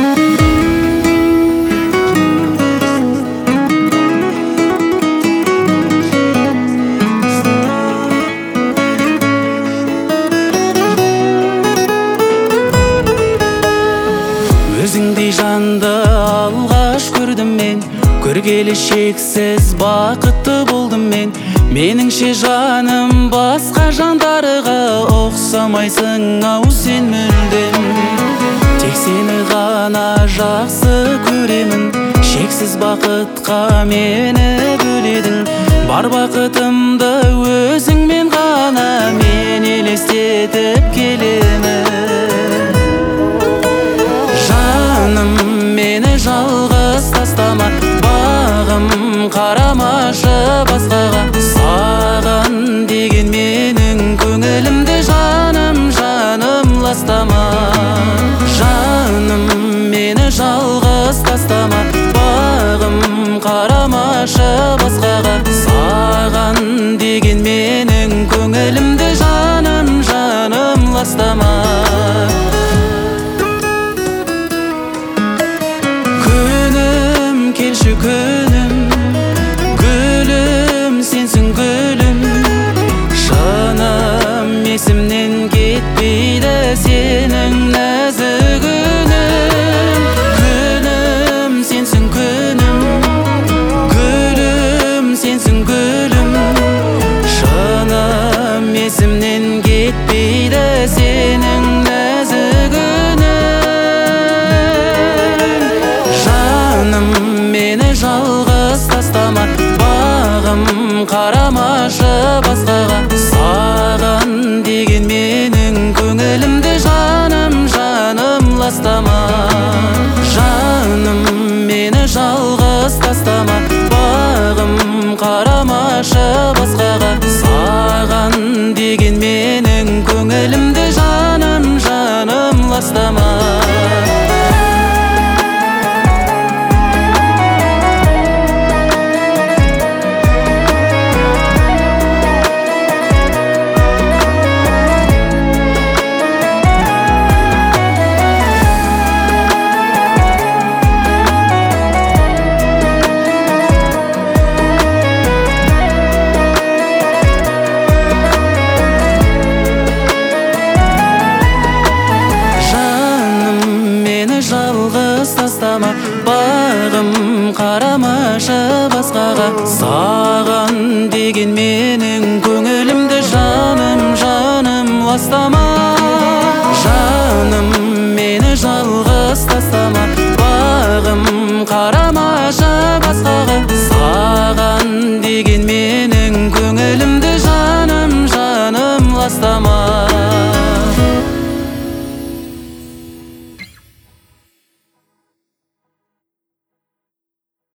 Өзіңдей жанды алғаш көрдім мен, көргелі шексіз бақытты болдым мен. Меніңше жаным басқа жандарға ұқсамайсың ау сен мүлдем. Тек сені ғана жақсы көремін, шексіз бақытқа мені бөледің. Бар бақытымды өзіңмен ғана мен елестетіп келемін. Мені жалғыз тастама, бағым қарамашы басқаға. Саған деген менің көңілімді жаным, жаным ластама. Жаным, мені жалғыз тастама, бағым қарамашы басқаға. Саған деген менің көңілімді жаным, жаным ластама. Келші күнім, гүлім, сенсің гүлім. Жаным есімнен кетпейді сенің нәзік үнің. Күнім, сенсің күнім, гүлім, сенсің гүлім. Жаным есімнен кетпейді сенің нәзік үнің. Жаным, мені жалғыз тастама, бағым қарамашы басқаға. Саған деген менің көңілімді жаным, жаным ластама. Жаным, мені жалғыз тастама, бағым қарамашы басқаға. Саған деген менің көңілімді жаным, жаным ластама. Жалғыз тастама, бағым қарамашы басқаға. Саған деген менің көңілімді жаным, жаным ластама. Жаным, мені жалғыз тастама, бағым қарамашы басқаға.